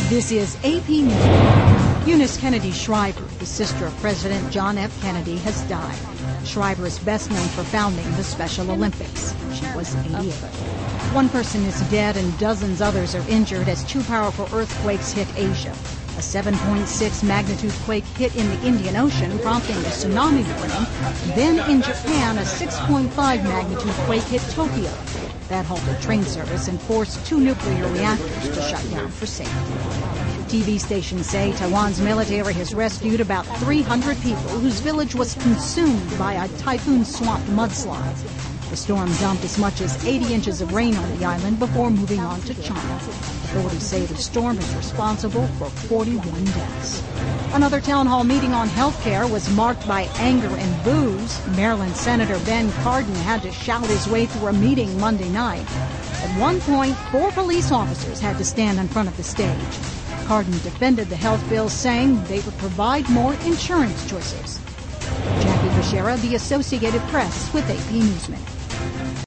This is AP News. Eunice Kennedy Shriver, the sister of President John F. Kennedy, has died. Shriver is best known for founding the Special Olympics. She was 88. One person is dead and dozens others are injured as two powerful earthquakes hit Asia. A 7.6 magnitude quake hit in the Indian Ocean, prompting a tsunami warning. Then in Japan, a 6.5 magnitude quake hit Tokyo. That halted train service and forced two nuclear reactors to shut down for safety. TV stations say Taiwan's military has rescued about 300 people whose village was consumed by a typhoon-swamped mudslide. The storm dumped as much as 80 inches of rain on the island before moving on to China. Authorities say the storm is responsible for 41 deaths. Another town hall meeting on health care was marked by anger and boos. Maryland Senator Ben Cardin had to shout his way through a meeting Monday night. At one point, 4 police officers had to stand in front of the stage. Cardin defended the health bill, saying they would provide more insurance choices. Jackie Beshara, The Associated Press, with AP Newsman.